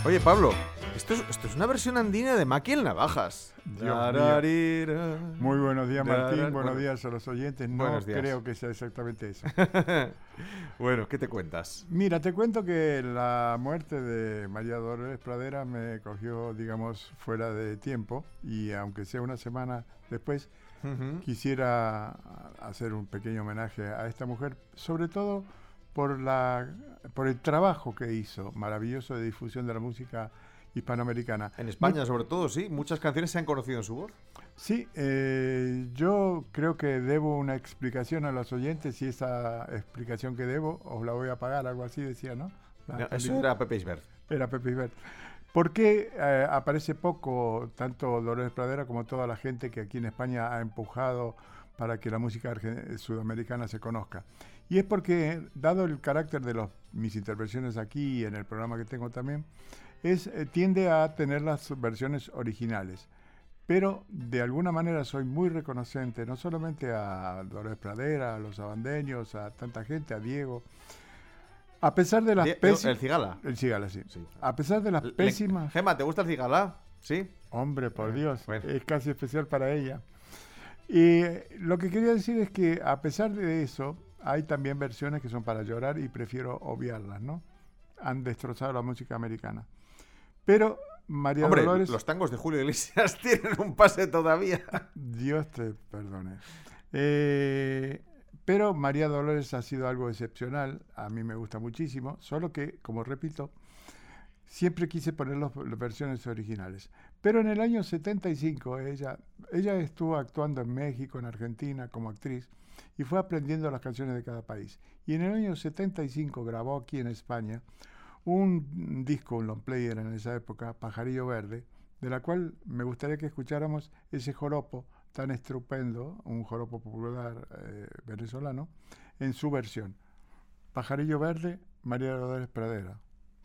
Oye, Pablo, esto es una versión andina de Maki el Navajas. Dios mío. Muy buenos días, Martín. Buenos días a los oyentes. No creo que sea exactamente eso. Bueno, ¿qué te cuentas? Mira, te cuento que la muerte de María Dolores Pradera me cogió, digamos, fuera de tiempo. Y aunque sea una semana después, quisiera hacer un pequeño homenaje a esta mujer, sobre todo por el trabajo que hizo, maravilloso, de difusión de la música hispanoamericana. En España, sobre todo, sí. Muchas canciones se han conocido en su voz. Sí, yo creo que debo una explicación a los oyentes, y esa explicación que debo os la voy a pagar, algo así decía, ¿no? Eso era Pepe Isbert. Era Pepe Isbert. ¿Por qué aparece poco tanto Dolores Pradera como toda la gente que aquí en España ha empujado para que la música sudamericana se conozca? Y es porque, dado el carácter de mis intervenciones aquí y en el programa que tengo también, tiende a tener las versiones originales. Pero de alguna manera soy muy reconocente, no solamente a Dolores Pradera, a los abandeños, a tanta gente, a Diego. A pesar de las pésimas... ¿El Cigala? El Cigala, sí. A pesar de las pésimas... Gemma, ¿te gusta el Cigala? ¿Sí? Hombre, por Dios, bueno. Es casi especial para ella. Y lo que quería decir es que, a pesar de eso, hay también versiones que son para llorar y prefiero obviarlas, ¿no? Han destrozado la música americana. Pero María Dolores... los tangos de Julio Iglesias tienen un pase todavía. Dios te perdone. Pero María Dolores ha sido algo excepcional, a mí me gusta muchísimo, solo que, como repito, siempre quise poner las versiones originales. Pero en el año 75 ella estuvo actuando en México, en Argentina, como actriz, y fue aprendiendo las canciones de cada país. Y en el año 75 grabó aquí en España un disco, un long player en esa época, Pajarillo Verde, de la cual me gustaría que escucháramos ese joropo tan estupendo, un joropo popular venezolano, en su versión. Pajarillo Verde, María Dolores Pradera.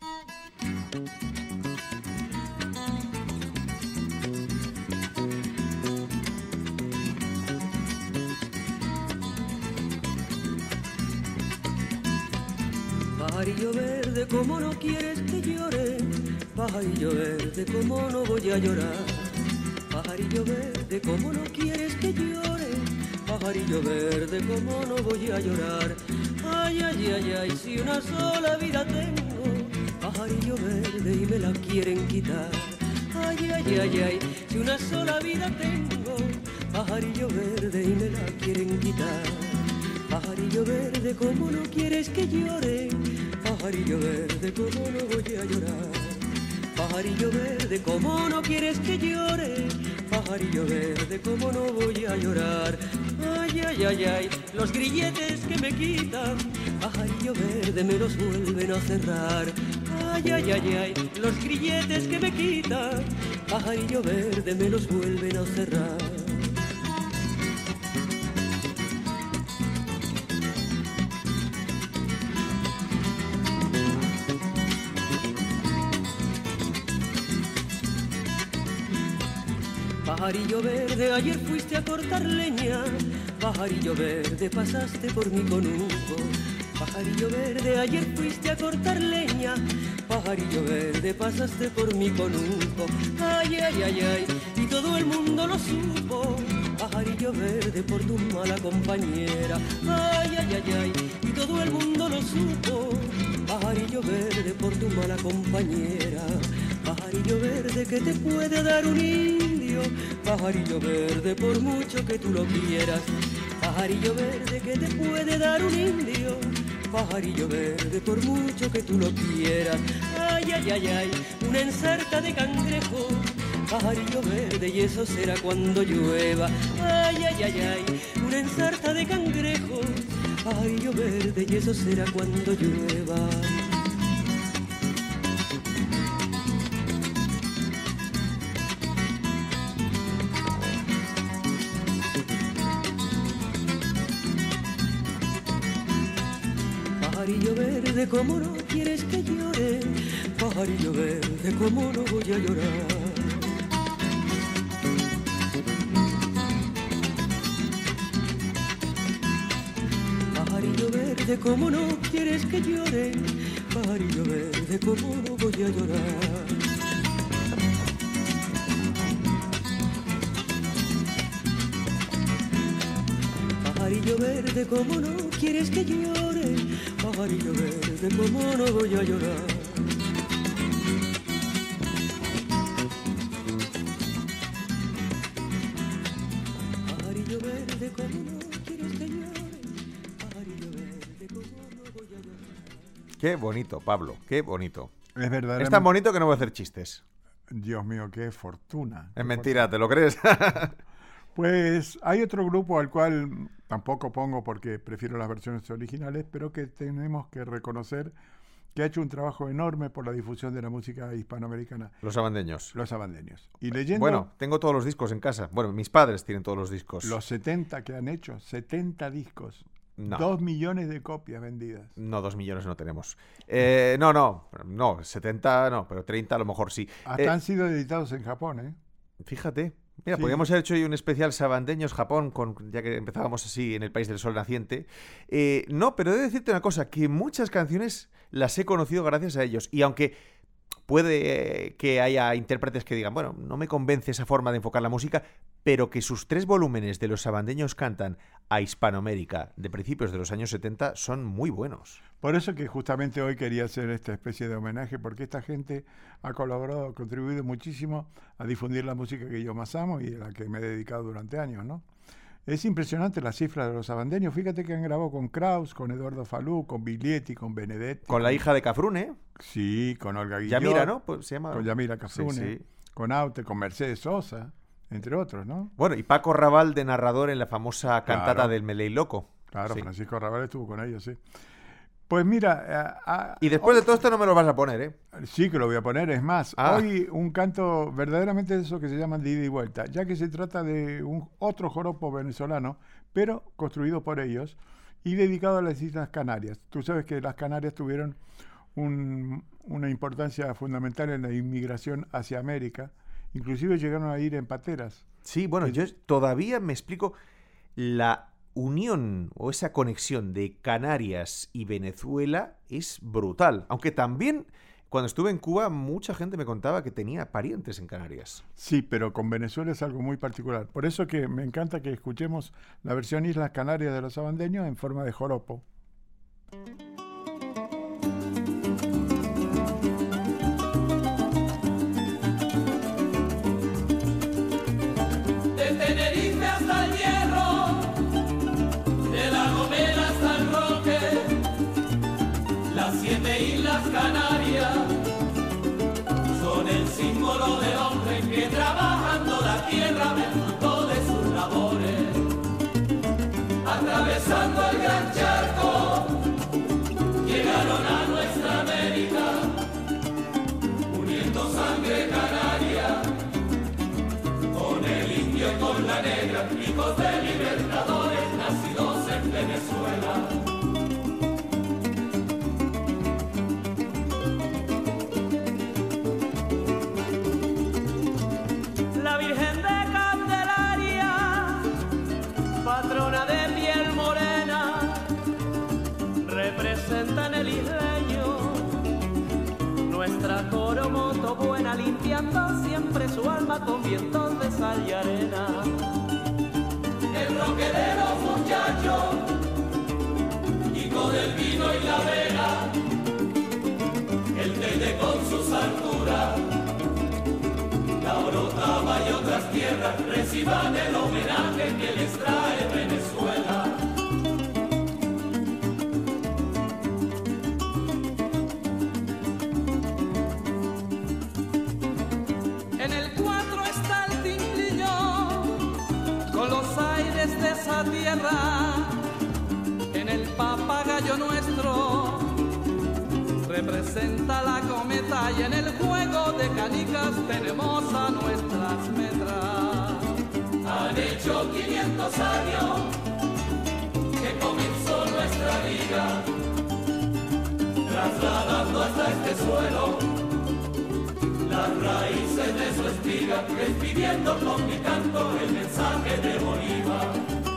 Pajarillo verde, ¿cómo no quieres que llore? Pajarillo verde, ¿cómo no voy a llorar? Pajarillo verde, ¿cómo no quieres que llore? Pajarillo verde, ¿cómo no voy a llorar? Ay, ay, ay, ay, si una sola vida tengo, pajarillo verde, y me la quieren quitar. Ay, ay, ay, ay, si una sola vida tengo, pajarillo verde, y me la quieren quitar. Pajarillo verde, ¿cómo no quieres que llore? Pajarillo verde, ¿cómo no voy a llorar? Pajarillo verde, ¿cómo no quieres que llore? Pajarillo verde, ¿cómo no voy a llorar? Ay, ay, ay, ay, los grilletes que me quitan, pajarillo verde, me los vuelven a cerrar. Ay, ay, ay, ay, los grilletes que me quitan, pajarillo verde, me los vuelven a cerrar. Pajarillo verde, ayer fuiste a cortar leña, pajarillo verde, pasaste por mi conuco. Pajarillo verde, ayer fuiste a cortar leña, pajarillo verde, pasaste por mi conuco. Ay, ay, ay, ay, y todo el mundo lo supo, pajarillo verde, por tu mala compañera. Ay, ay, ay, ay, y todo el mundo lo supo, pajarillo verde, por tu mala compañera. Pajarillo verde, que te puede dar un indio, pajarillo verde, por mucho que tú lo quieras. Pajarillo verde, que te puede dar un indio, pajarillo verde, por mucho que tú lo quieras. Ay, ay, ay, ay, una ensarta de cangrejo, pajarillo verde, y eso será cuando llueva. Ay, ay, ay, ay, una ensarta de cangrejo, pajarillo verde, y eso será cuando llueva. Pajarillo verde, ¿cómo no quieres que llore? Pajarillo verde, ¿cómo no voy a llorar? Pajarillo verde, ¿cómo no quieres que llore? Pajarillo verde, ¿cómo no voy a llorar? Pajarillo verde, ¿cómo no quieres que llore? Pajarillo verde, ¿cómo no voy a llorar? Pajarillo verde, ¿cómo no quieres que llore? Pajarillo verde, ¿cómo no voy a llorar? Qué bonito, Pablo, qué bonito. Es verdaderamente... Es tan bonito que no voy a hacer chistes. Dios mío, qué fortuna. Es mentira, ¿te lo crees? Pues hay otro grupo al cual tampoco pongo porque prefiero las versiones originales, pero que tenemos que reconocer que ha hecho un trabajo enorme por la difusión de la música hispanoamericana. Los abandeños. Los Abandeños. Y leyendo Bueno, tengo todos los discos en casa. Bueno, mis padres tienen todos los discos. los 70 que han hecho, 70 discos, No. 2 millones de copias vendidas. No, 2 millones no tenemos. No, 70 no, pero 30 a lo mejor sí. Hasta han sido editados en Japón, ¿eh? Fíjate. Mira, Sí. podríamos haber hecho hoy un especial Sabandeños Japón, ya que empezábamos así en el país del sol naciente. No, pero he de decirte una cosa, que muchas canciones las he conocido gracias a ellos. Y aunque puede que haya intérpretes que digan, bueno, no me convence esa forma de enfocar la música, pero que sus 3 volúmenes de Los Sabandeños cantan a Hispanoamérica de principios de los años 70 son muy buenos. Por eso que justamente hoy quería hacer esta especie de homenaje, porque esta gente ha colaborado, ha contribuido muchísimo a difundir la música que yo más amo y a la que me he dedicado durante años, ¿no? Es impresionante las cifras de los Sabandeños. Fíjate que han grabado con Kraus, con Eduardo Falú, con Biglietti, con Benedetti. Con la hija de Cafrune, Sí, con Olga Guillot. Yamira, ¿no? Pues se llama. Con Yamira Cafrune. Sí, sí. Con Aute, con Mercedes Sosa, entre otros, ¿no? Bueno, y Paco Raval de narrador en la famosa cantata Claro. del Meley Loco. Claro, Sí. Francisco Arrabal estuvo con ellos, sí. Pues mira... Y después de todo esto no me lo vas a poner, ¿eh? Sí que lo voy a poner, es más, Ah. hoy un canto verdaderamente de eso que se llama de ida y vuelta, ya que se trata de otro joropo venezolano, pero construido por ellos y dedicado a las Islas Canarias. Tú sabes que las Canarias tuvieron una importancia fundamental en la inmigración hacia América, inclusive llegaron a ir en pateras. Sí, bueno, yo todavía me explico la unión o esa conexión de Canarias y Venezuela es brutal. Aunque también cuando estuve en Cuba mucha gente me contaba que tenía parientes en Canarias. Sí, pero con Venezuela es algo muy particular. Por eso que me encanta que escuchemos la versión Islas Canarias de los Sabandeños en forma de joropo. De Tenerife hasta el Hierro, de La Gomera hasta el Roque, las 7 Islas Canarias son el símbolo del hombre que trabajando la tierra ve el fruto de sus labores. Atravesando el gran charco, llegaron a nuestra América, uniendo sangre canaria con el indio y con la negra, hijos de libertadores nacidos en Venezuela. La Virgen de Candelaria, patrona de piel morena, representa en el isleño nuestra coromoto buena, limpiando siempre su alma con vientos de sal y arena. El roque de los muchachos, hijo del vino y la vela, el telde con sus alturas, la orotava y otras tierras reciban el homenaje que les trae Venezuela. En el 4 está el Tinglillón, con los aires de esa tierra. En el papagayo nuestro, representa la cometa. Y en el juego de canicas tenemos a nuestras metras. Han hecho 500 años que comenzó nuestra liga, trasladando hasta este suelo las raíces de su espiga, despidiendo con mi canto el mensaje de Bolívar.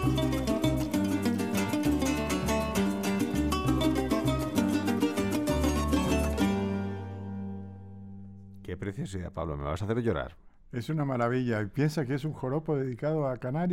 Qué preciosidad, Pablo, me vas a hacer llorar. Es una maravilla. Y piensa que es un joropo dedicado a Canarias,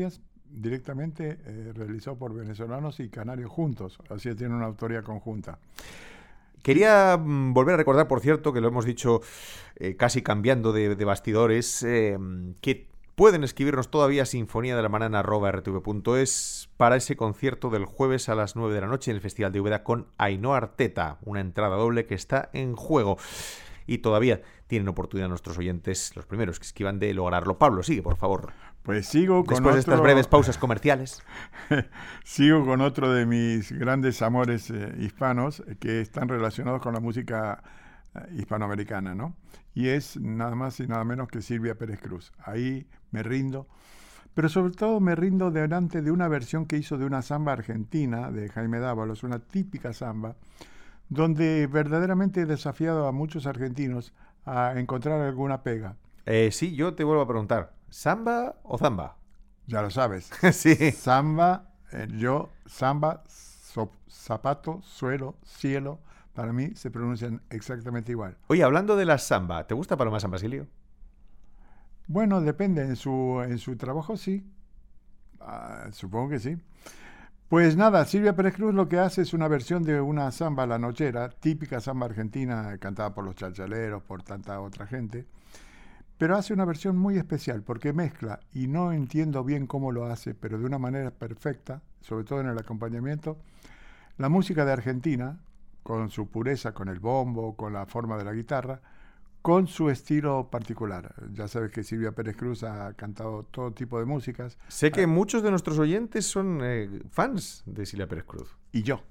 directamente realizado por venezolanos y canarios juntos, así que tiene una autoría conjunta. Quería volver a recordar, por cierto, que lo hemos dicho casi cambiando de bastidores, que pueden escribirnos todavía sinfoniadelamañana@rtv.es para ese concierto del jueves a las 9 de la noche en el Festival de Úbeda con Ainhoa Arteta, una entrada doble que está en juego. Y todavía tienen oportunidad nuestros oyentes, los primeros que escriban, de lograrlo. Pablo, sigue, por favor. Pues sigo con después de estas breves pausas comerciales. Sigo con otro de mis grandes amores hispanos que están relacionados con la música hispanoamericana, ¿no? Y es nada más y nada menos que Silvia Pérez Cruz. Ahí me rindo, pero sobre todo me rindo delante de una versión que hizo de una samba argentina de Jaime Dávalos, una típica samba, donde verdaderamente he desafiado a muchos argentinos a encontrar alguna pega. Sí, yo te vuelvo a preguntar, ¿samba o zamba? Ya lo sabes. Sí. Samba, samba, zapato, suelo, cielo, para mí se pronuncian exactamente igual. Oye, hablando de la samba, ¿te gusta Paloma San Basilio? Bueno, depende, en su trabajo sí, supongo que sí. Pues nada, Silvia Pérez Cruz lo que hace es una versión de una samba la nochera, típica samba argentina, cantada por los chalchaleros, por tanta otra gente, pero hace una versión muy especial porque mezcla, y no entiendo bien cómo lo hace, pero de una manera perfecta, sobre todo en el acompañamiento, la música de Argentina, con su pureza, con el bombo, con la forma de la guitarra, con su estilo particular. Ya sabes que Silvia Pérez Cruz ha cantado todo tipo de músicas. Sé que muchos de nuestros oyentes son fans de Silvia Pérez Cruz. Y yo.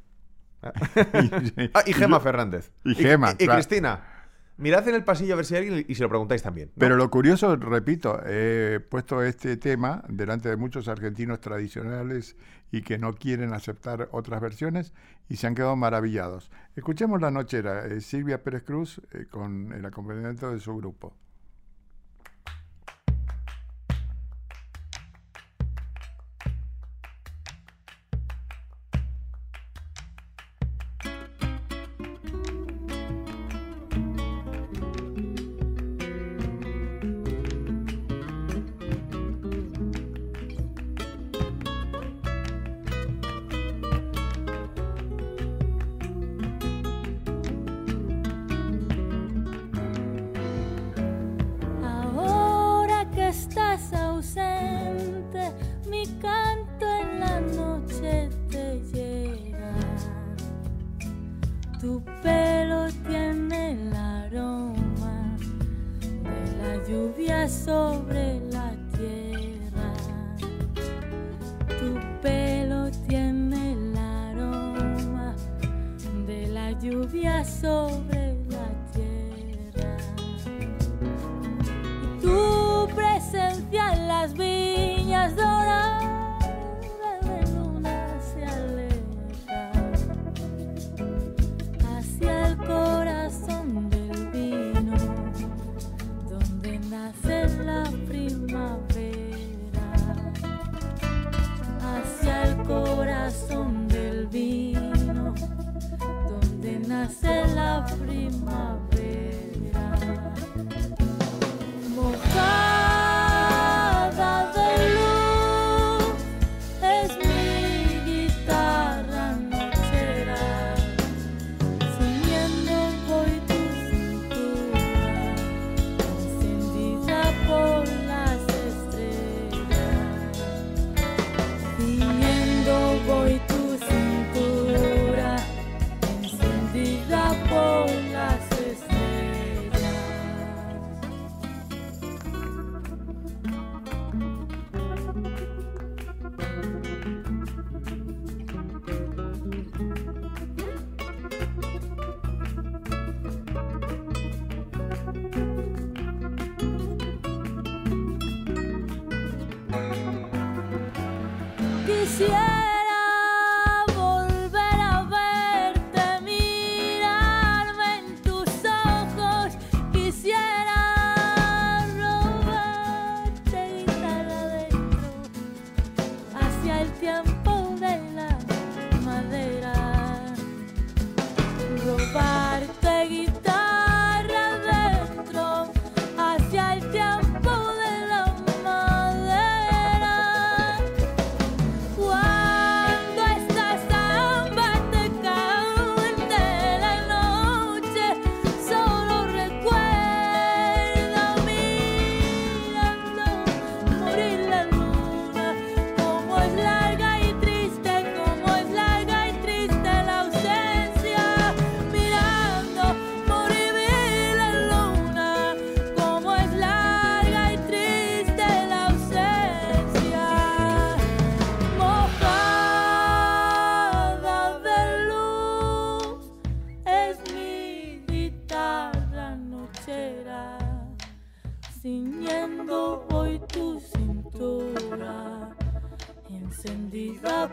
Y Gema Fernández. Y Gema, y Cristina. Mirad en el pasillo a ver si hay alguien y se lo preguntáis también, ¿no? Pero lo curioso, repito, he puesto este tema delante de muchos argentinos tradicionales y que no quieren aceptar otras versiones y se han quedado maravillados. Escuchemos La Nochera, Silvia Pérez Cruz con el acompañamiento de su grupo. Estás ausente, mi canto en la noche te llega. Tu pelo tiene el aroma de la lluvia sobre la tierra. Tu pelo tiene el aroma de la lluvia sobre la tierra. Tu presencia en las viñas doradas de luna se aleja hacia el corazón del vino donde nace la primavera, hacia el corazón del vino donde nace la primavera. Mojada de luz es mi guitarra nochera, ciñendo voy tu cintura, encendida por las estrellas. Ciñendo voy tu cintura, encendida por las estrellas.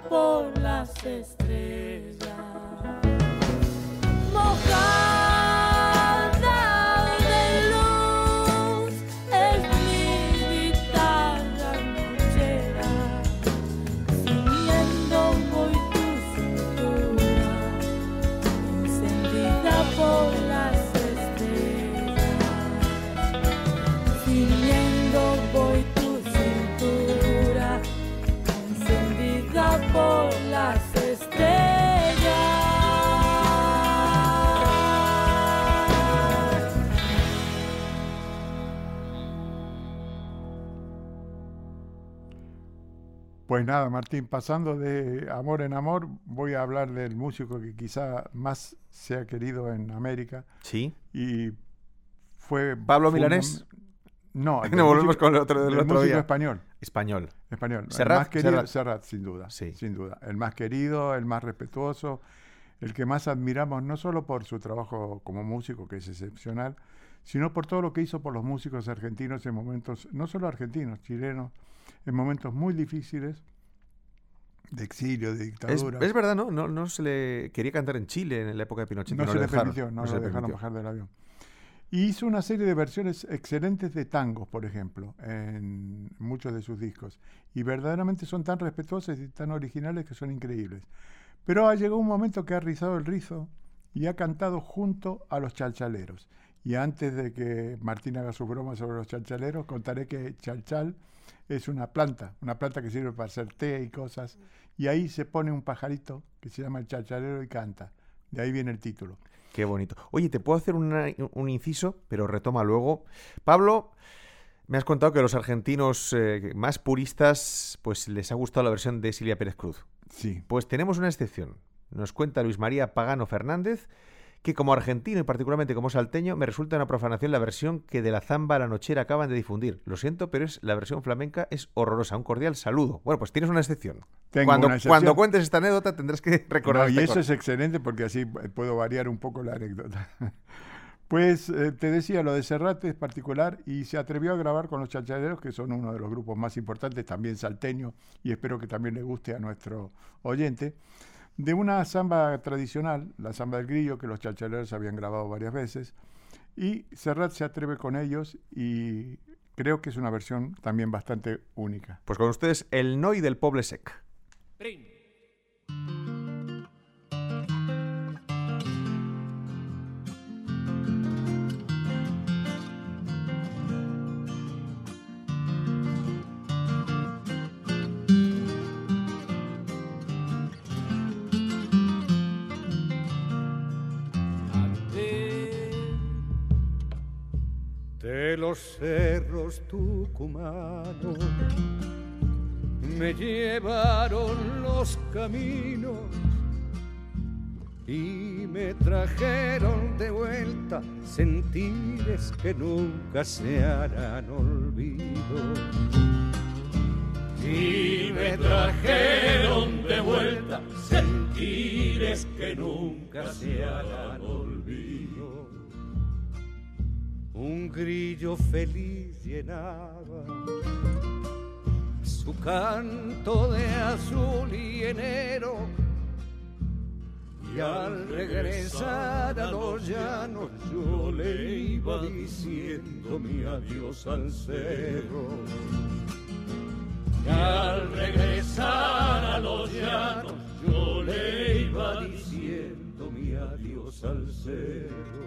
por las estrellas. Mojada de luz es mi guitarra nochera, ciñendo voy tu cintura, encendida por las estrellas. Ciñendo voy tu cintura, encendida por las estrellas. Pues nada, Martín, pasando de amor en amor, voy a hablar del músico que quizá más se ha querido en América Sí. y fue... ¿Pablo Milanés? No, No, volvemos con el otro del del otro músico día. español. Español. El Serrat, más querido, Serrat. Serrat, sin duda, Sí. sin duda. El más querido, el más respetuoso, el que más admiramos, no solo por su trabajo como músico, que es excepcional, sino por todo lo que hizo por los músicos argentinos en momentos, no solo argentinos, chilenos, en momentos muy difíciles, de exilio, de Es dictadura. verdad, ¿no? No se le quería cantar en Chile en la época de Pinochet. No y se le dejaron. permitió, no se lo le dejaron permitió. bajar del avión. Y hizo una serie de versiones excelentes de tangos, por ejemplo, en muchos de sus discos. Y verdaderamente son tan respetuosas y tan originales que son increíbles. Pero ha llegado un momento que ha rizado el rizo y ha cantado junto a los chalchaleros. Y antes de que Martín haga su broma sobre los chalchaleros, contaré que chalchal es una planta que sirve para hacer té y cosas. Y ahí se pone un pajarito que se llama el chalchalero y canta. De ahí viene el título. Qué bonito. Oye, te puedo hacer un inciso, pero retoma luego. Pablo, me has contado que a los argentinos más puristas pues les ha gustado la versión de Silvia Pérez Cruz. Sí. Pues tenemos una excepción. Nos cuenta Luis María Pagano Fernández que como argentino y particularmente como salteño me resulta una profanación la versión que de la zamba a la nochera acaban de difundir. Lo siento, pero la versión flamenca es horrorosa. Un cordial saludo. Bueno, pues tienes una excepción. Tengo Cuando, una excepción. cuando cuentes esta anécdota tendrás que recordar. No, y esta eso cosa. es excelente porque así puedo variar un poco la anécdota. Pues te decía, lo de Serrat es particular y se atrevió a grabar con los Chalchaleros, que son uno de los grupos más importantes, también salteño, y espero que también le guste a nuestro oyente, de una samba tradicional, la samba del grillo, que los Chalchaleros habían grabado varias veces, y Serrat se atreve con ellos y creo que es una versión también bastante única. Pues con ustedes, el Noi del Poble Sec. Brin. De los cerros tucumanos me llevaron los caminos y me trajeron de vuelta sentires que nunca se harán olvido. Y me trajeron de vuelta sentires que nunca se harán olvido. Un grillo feliz llenaba su canto de azul y enero, y al regresar a los llanos yo le iba diciendo mi adiós al cerro. Y al regresar a los llanos yo le iba diciendo mi adiós al cerro.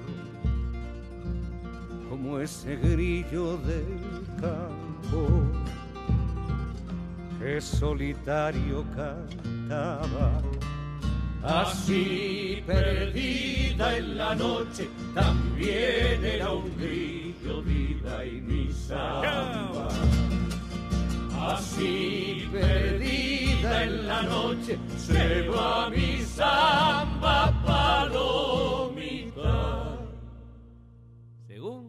Como ese grillo del campo que solitario cantaba, Así perdida en la noche también era un grillo vida y mi samba. Así perdida en la noche se va mi samba palomita. Según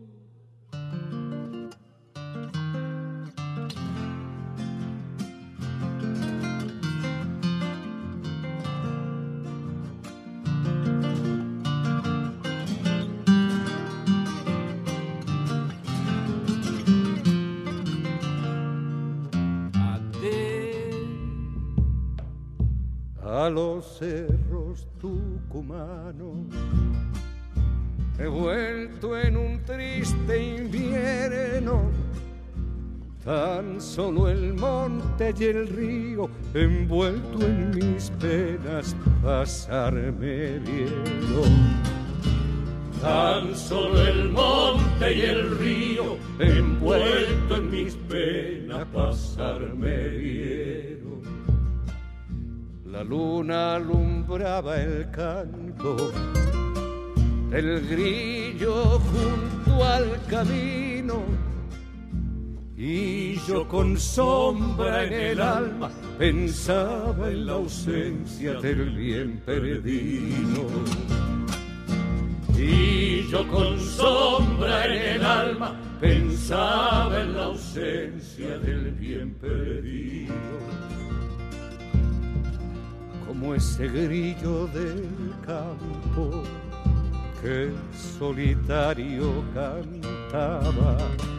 los cerros tucumanos. He vuelto en un triste invierno, tan solo el monte y el río, envuelto en mis penas, pasarme vieron. Tan solo el monte y el río, envuelto en mis penas, pasarme vieron. La luna alumbraba el canto del grillo junto al camino, y yo con sombra en el alma pensaba en la ausencia del bien perdido. Y yo con sombra en el alma pensaba en la ausencia del bien perdido. Como ese grillo del campo que solitario cantaba,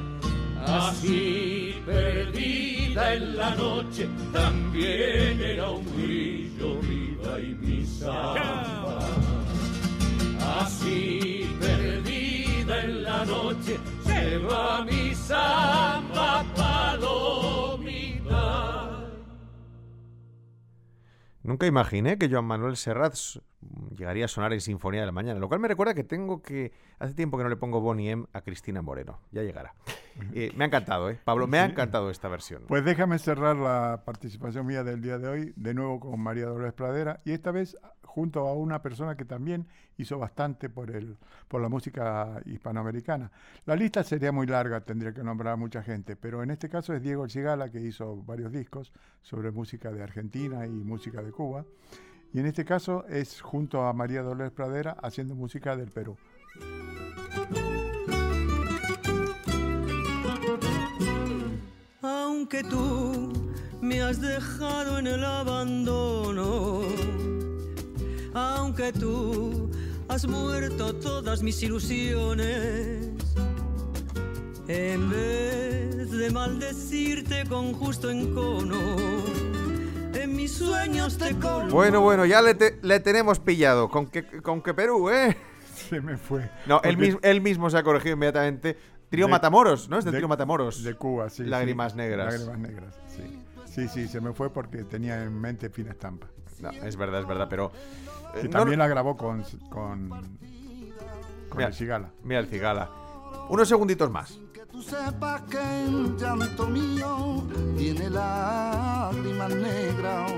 así perdida en la noche también era un grillo viva y mi samba. Así perdida en la noche se va mi samba palomita. Nunca imaginé que Joan Manuel Serrat llegaría a sonar en Sinfonía de la Mañana, lo cual me recuerda que hace tiempo que no le pongo Bonnie M a Cristina Moreno. Ya llegará. Me ha encantado, Pablo, me ha encantado esta versión. Pues déjame cerrar la participación mía del día de hoy, de nuevo con María Dolores Pradera, y esta vez junto a una persona que también hizo bastante por la música hispanoamericana. La lista sería muy larga, tendría que nombrar a mucha gente, pero en este caso es Diego El Cigala, que hizo varios discos sobre música de Argentina y música de Cuba, y en este caso es junto a María Dolores Pradera haciendo música del Perú. Aunque tú me has dejado en el abandono, aunque tú has muerto todas mis ilusiones, en vez de maldecirte con justo encono, en mis sueños te colmo. Bueno, ya le tenemos pillado. ¿Con qué Perú, Se me fue. No, él mismo se ha corregido inmediatamente. Trío Matamoros, ¿no? Es del Trío Matamoros. De Cuba, sí. Lágrimas negras. Lágrimas negras, sí. Sí, se me fue porque tenía en mente Fina Estampa. No, es verdad, pero... Y también la grabó con El Cigala. Mira El Cigala. Unos segunditos más. Que tú sepas que el llanto mío tiene lágrimas negras,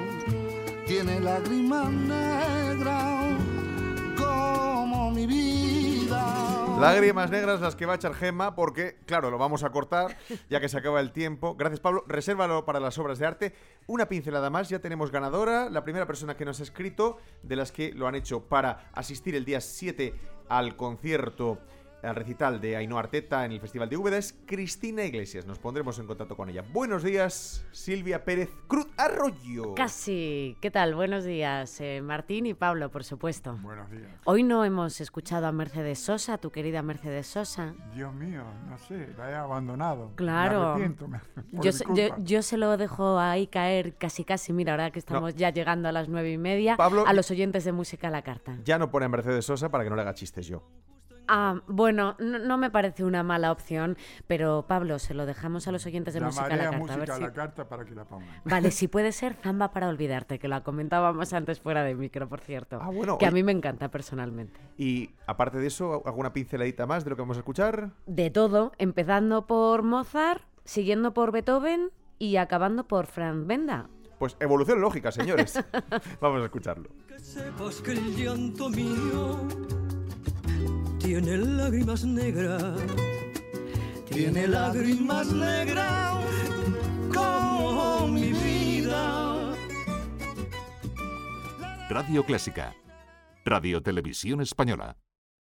como mi vida. Lágrimas negras las que va a echar Gemma, porque, claro, lo vamos a cortar, ya que se acaba el tiempo. Gracias, Pablo. Resérvalo para las obras de arte. Una pincelada más, ya tenemos ganadora. La primera persona que nos ha escrito, de las que lo han hecho para asistir el día 7 al concierto, al recital de Ainhoa Arteta en el Festival de Úbeda, es Cristina Iglesias. Nos pondremos en contacto con ella. Buenos días, Silvia Pérez Cruz Arroyo. Casi. ¿Qué tal? Buenos días, Martín y Pablo, por supuesto. Buenos días. Hoy no hemos escuchado a Mercedes Sosa, tu querida Mercedes Sosa. Dios mío, no sé, la he abandonado. Claro. Me arrepiento. Yo se lo dejo ahí caer casi. Mira, ahora que estamos ya llegando a las 9:30, Pablo, a los oyentes de Música a la Carta. Ya no pone a Mercedes Sosa para que no le haga chistes yo. Bueno, no me parece una mala opción, pero Pablo, se lo dejamos a los oyentes de Música a la Carta. Música a la Carta para que la pongan. Vale, si puede ser Zamba para olvidarte, que lo comentábamos antes fuera de micro, por cierto. Bueno, que a mí me encanta personalmente. Y aparte de eso, ¿alguna pinceladita más de lo que vamos a escuchar? De todo, empezando por Mozart, siguiendo por Beethoven y acabando por Franz Benda. Pues evolución lógica, señores. Vamos a escucharlo. Que sepas que el llanto mío tiene lágrimas negras, tiene lágrimas negras como mi vida. Radio Clásica, Radio Televisión Española.